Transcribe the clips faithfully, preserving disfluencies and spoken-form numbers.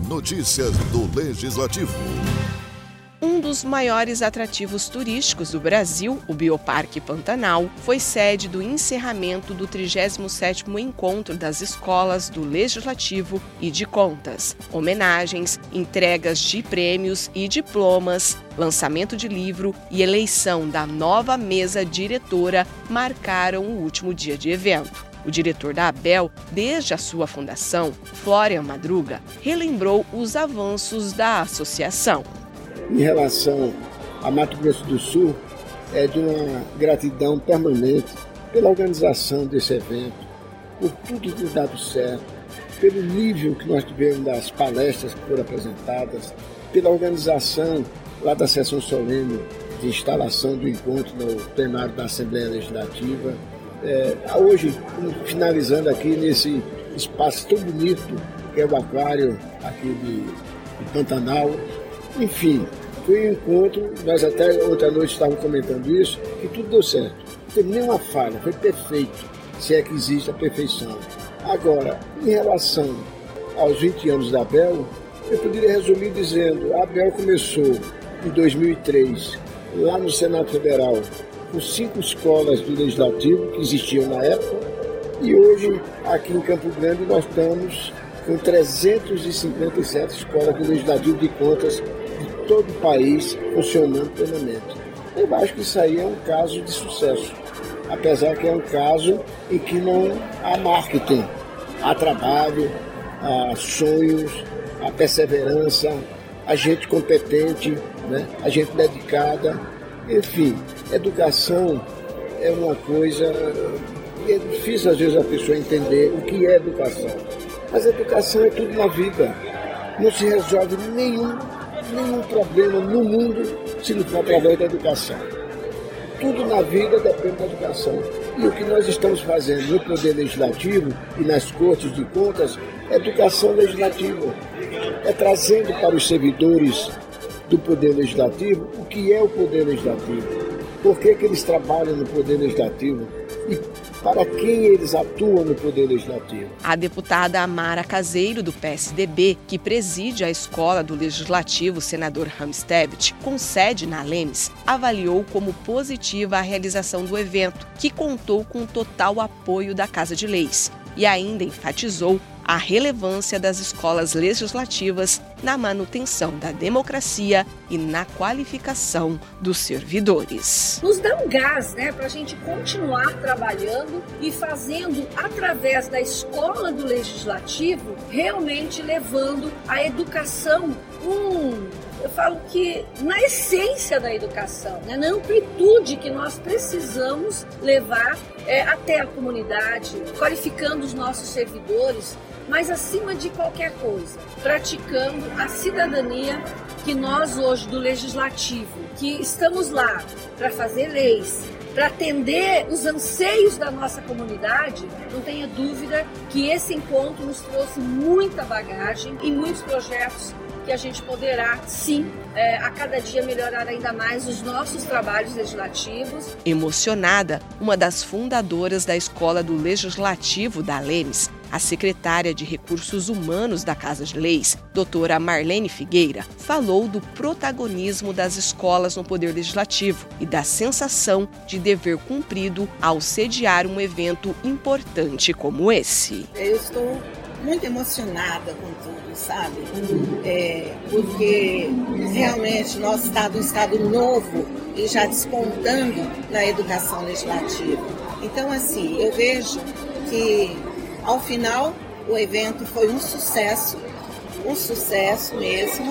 Notícias do Legislativo. Um dos maiores atrativos turísticos do Brasil, o Bioparque Pantanal, foi sede do encerramento do trigésimo sétimo Encontro das Escolas do Legislativo e de Contas. Homenagens, entregas de prêmios e diplomas, lançamento de livro e eleição da nova mesa diretora marcaram o último dia de evento. O diretor da ABEL, desde a sua fundação, Florian Madruga, relembrou os avanços da associação. Em relação a Mato Grosso do Sul, é de uma gratidão permanente pela organização desse evento, por tudo ter dado certo, pelo nível que nós tivemos das palestras que foram apresentadas, pela organização lá da sessão solene de instalação do encontro no plenário da Assembleia Legislativa. É, hoje, finalizando aqui nesse espaço tão bonito que é o aquário aqui de, de Pantanal. Enfim, foi um encontro, nós até outra noite estávamos comentando isso, que tudo deu certo. Não teve nenhuma falha, foi perfeito, se é que existe a perfeição. Agora, em relação aos vinte anos da ABEL, eu poderia resumir dizendo, a ABEL começou em dois mil e três, lá no Senado Federal, com cinco escolas do Legislativo que existiam na época, e hoje, aqui em Campo Grande, nós estamos com trezentas e cinquenta e sete escolas do Legislativo de Contas de todo o país funcionando plenamente. Eu acho que isso aí é um caso de sucesso, apesar que é um caso em que não há marketing, há trabalho, há sonhos, há perseverança, há gente competente, né? Há gente dedicada. Enfim, educação é uma coisa... É difícil às vezes a pessoa entender o que é educação. Mas a educação é tudo na vida. Não se resolve nenhum, nenhum problema no mundo se não for através da educação. Tudo na vida depende da educação. E o que nós estamos fazendo no Poder Legislativo e nas Cortes de Contas é educação legislativa. É trazendo para os servidores do Poder Legislativo o que é o Poder Legislativo. Por que que eles trabalham no Poder Legislativo? E para quem eles atuam no Poder Legislativo. A deputada Amara Caseiro, do P S D B, que preside a Escola do Legislativo, senador Ramstebit, com sede na Lemes, avaliou como positiva a realização do evento, que contou com total apoio da Casa de Leis, e ainda enfatizou a relevância das escolas legislativas na manutenção da democracia e na qualificação dos servidores. Nos dá um gás, né, para a gente continuar trabalhando e fazendo, através da escola do Legislativo, realmente levando a educação um... Eu falo que na essência da educação, né, na amplitude que nós precisamos levar é, até a comunidade, qualificando os nossos servidores, mas acima de qualquer coisa, praticando a cidadania que nós hoje do Legislativo, que estamos lá para fazer leis, para atender os anseios da nossa comunidade, não tenha dúvida que esse encontro nos trouxe muita bagagem e muitos projetos que a gente poderá, sim, é, a cada dia melhorar ainda mais os nossos trabalhos legislativos. Emocionada, uma das fundadoras da Escola do Legislativo da Lemes, a secretária de Recursos Humanos da Casa de Leis, doutora Marlene Figueira, falou do protagonismo das escolas no Poder Legislativo e da sensação de dever cumprido ao sediar um evento importante como esse. Eu estou muito emocionada com tudo, sabe? É, porque realmente nosso estado é um estado novo e já despontando na educação legislativa. Então, assim, eu vejo que ao final o evento foi um sucesso, um sucesso mesmo,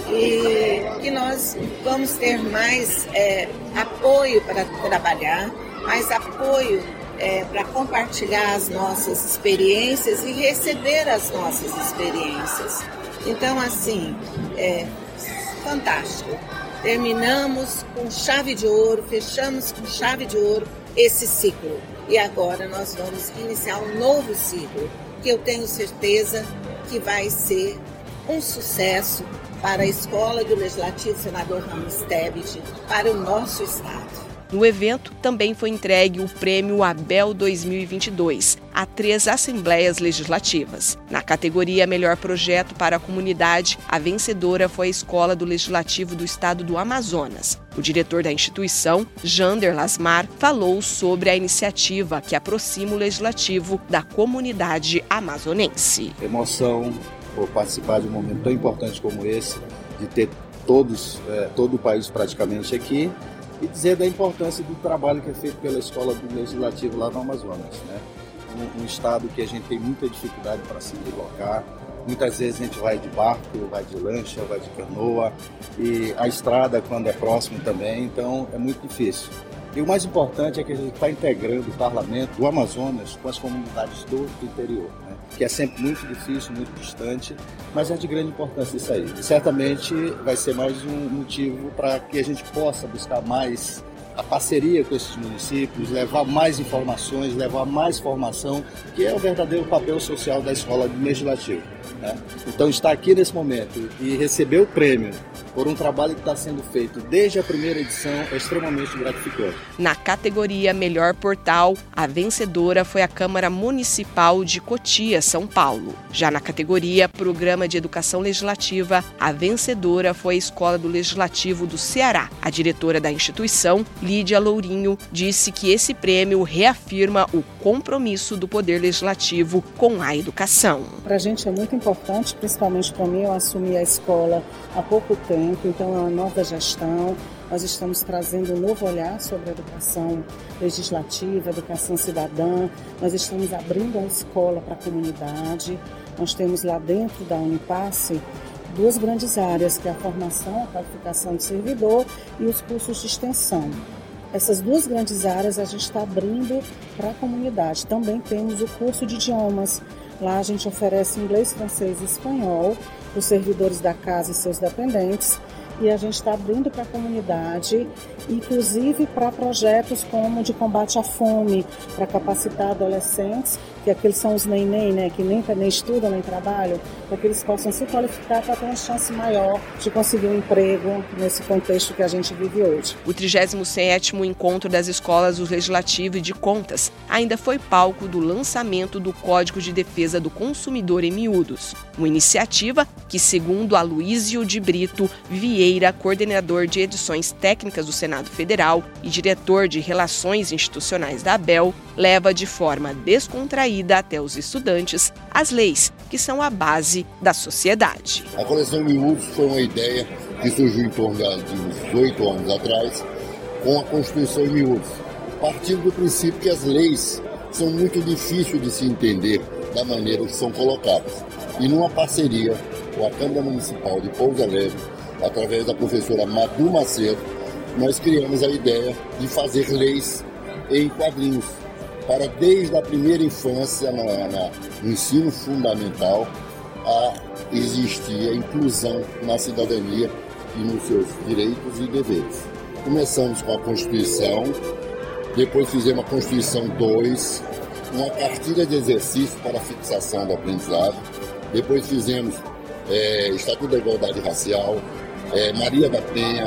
e que nós vamos ter mais é, apoio para trabalhar, mais apoio É, para compartilhar as nossas experiências e receber as nossas experiências. Então, assim, é fantástico. Terminamos com chave de ouro, fechamos com chave de ouro esse ciclo. E agora nós vamos iniciar um novo ciclo, que eu tenho certeza que vai ser um sucesso para a Escola do Legislativo Senador Ramstebit, para o nosso Estado. No evento, também foi entregue o Prêmio ABEL dois mil e vinte e dois, a três assembleias legislativas. Na categoria Melhor Projeto para a Comunidade, a vencedora foi a Escola do Legislativo do Estado do Amazonas. O diretor da instituição, Jander Lasmar, falou sobre a iniciativa que aproxima o legislativo da comunidade amazonense. Emoção por participar de um momento tão importante como esse, de ter todos, é, todo o país praticamente aqui, e dizer da importância do trabalho que é feito pela Escola do Legislativo lá no Amazonas, né? Um, um estado que a gente tem muita dificuldade para se deslocar. Muitas vezes a gente vai de barco, vai de lancha, vai de canoa, e a estrada quando é próximo também, então é muito difícil. E o mais importante é que a gente está integrando o parlamento do Amazonas com as comunidades do interior, né? Que é sempre muito difícil, muito distante, mas é de grande importância isso aí. E certamente vai ser mais um motivo para que a gente possa buscar mais a parceria com esses municípios, levar mais informações, levar mais formação, que é o verdadeiro papel social da Escola Legislativa, né? Então, estar aqui nesse momento e receber o prêmio por um trabalho que está sendo feito desde a primeira edição é extremamente gratificante. Na categoria Melhor Portal, a vencedora foi a Câmara Municipal de Cotia, São Paulo. Já na categoria Programa de Educação Legislativa, a vencedora foi a Escola do Legislativo do Ceará. A diretora da instituição, Lídia Lourinho, disse que esse prêmio reafirma o compromisso do Poder Legislativo com a educação. Para a gente é muito importante, principalmente para mim, eu assumi a escola há pouco tempo. Então é uma nova gestão, nós estamos trazendo um novo olhar sobre a educação legislativa, educação cidadã, nós estamos abrindo a escola para a comunidade, nós temos lá dentro da Unipasse duas grandes áreas, que é a formação, a qualificação de servidor e os cursos de extensão. Essas duas grandes áreas a gente está abrindo para a comunidade. Também temos o curso de idiomas, lá a gente oferece inglês, francês e espanhol, os servidores da casa e seus dependentes, e a gente está abrindo para a comunidade, inclusive para projetos como de combate à fome, para capacitar adolescentes, que aqueles são os neném, né, que nem, nem estudam nem trabalham, para que eles possam se qualificar para ter uma chance maior de conseguir um emprego nesse contexto que a gente vive hoje. O trigésimo sétimo Encontro das Escolas do Legislativo e de Contas ainda foi palco do lançamento do Código de Defesa do Consumidor em miúdos, uma iniciativa que, segundo Aloísio de Brito Vieira, coordenador de edições técnicas do Senado Federal e diretor de Relações Institucionais da ABEL, leva de forma descontraída até os estudantes as leis que são a base da sociedade. A coleção Miúdos foi uma ideia que surgiu em torno de uns oito anos atrás, com a Constituição em Miúdos, partindo do princípio que as leis são muito difíceis de se entender da maneira que são colocadas. E numa parceria com a Câmara Municipal de Pouso Alegre, através da professora Madu Macedo, nós criamos a ideia de fazer leis em quadrinhos, para desde a primeira infância, na, na, no ensino fundamental, a existir a inclusão na cidadania e nos seus direitos e deveres. Começamos com a Constituição, depois fizemos a Constituição dois, uma cartilha de exercício para a fixação do aprendizado, depois fizemos é, Estatuto da Igualdade Racial, é, Maria da Penha,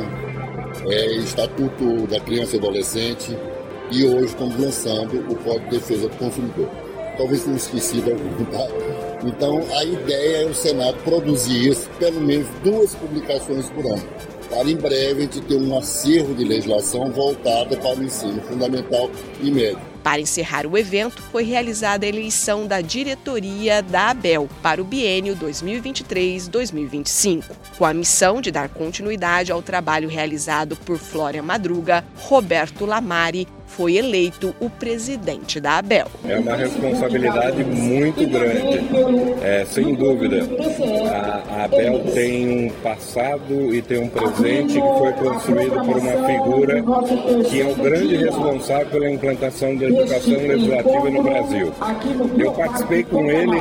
é, Estatuto da Criança e Adolescente, e hoje estamos lançando o Código de Defesa do Consumidor. Talvez tenha esquecido algum, tá? Então, a ideia é o Senado produzir isso, pelo menos duas publicações por ano, para em breve a gente ter um acervo de legislação voltada para o ensino fundamental e médio. Para encerrar o evento, foi realizada a eleição da diretoria da ABEL para o biênio dois mil e vinte e três a dois mil e vinte e cinco. Com a missão de dar continuidade ao trabalho realizado por Flória Madruga, Roberto Lamari foi eleito o presidente da ABEL. É uma responsabilidade muito grande, é, sem dúvida. A, a ABEL tem um passado e tem um presente que foi construído por uma figura que é o grande responsável pela implantação da educação legislativa no Brasil. Eu participei com ele,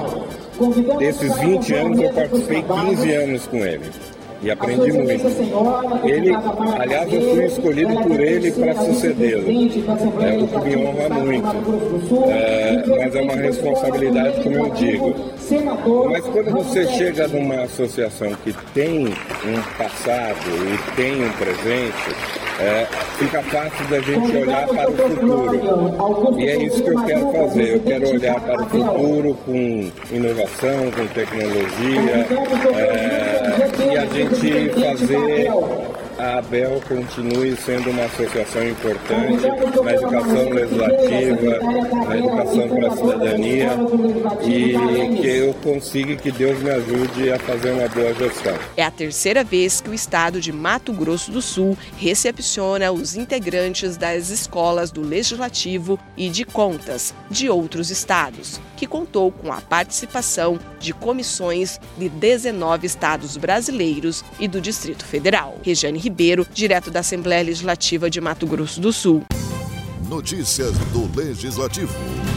desses vinte anos, eu participei quinze anos com ele. E aprendi muito. Ele, aliás, eu fui escolhido por ele para sucedê-lo, é o que me honra muito, é, mas é uma responsabilidade, como eu digo. Mas quando você chega numa associação que tem um passado e tem um presente, é, fica fácil da gente olhar para o futuro. E é isso que eu quero fazer. Eu quero olhar para o futuro com inovação, com tecnologia, é, e a gente fazer a ABEL continue sendo uma associação importante na educação legislativa, na educação para a cidadania, e que eu consiga e que Deus me ajude a fazer uma boa gestão. É a terceira vez que o estado de Mato Grosso do Sul recepciona os integrantes das escolas do Legislativo e de Contas de outros estados, que contou com a participação de comissões de dezenove estados brasileiros e do Distrito Federal. Regiane Ribeiro, direto da Assembleia Legislativa de Mato Grosso do Sul. Notícias do Legislativo.